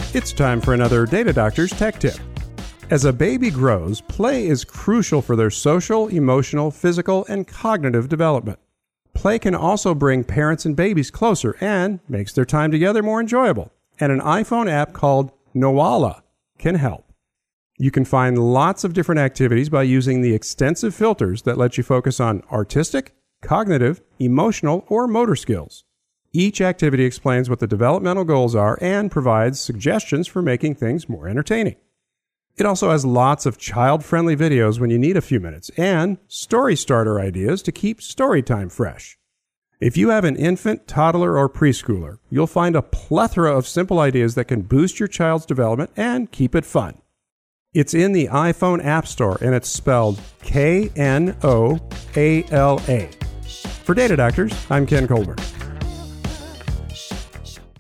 It's time for another Data Doctor's Tech Tip. As a baby grows, play is crucial for their social, emotional, physical, and cognitive development. Play can also bring parents and babies closer and makes their time together more enjoyable. And an iPhone app called Nwala can help. You can find lots of different activities by using the extensive filters that let you focus on artistic, cognitive, emotional, or motor skills. Each activity explains what the developmental goals are and provides suggestions for making things more entertaining. It also has lots of child-friendly videos when you need a few minutes and story starter ideas to keep story time fresh. If you have an infant, toddler, or preschooler, you'll find a plethora of simple ideas that can boost your child's development and keep it fun. It's in the iPhone App Store and it's spelled Knoala. For Data Doctors, I'm Ken Colbert.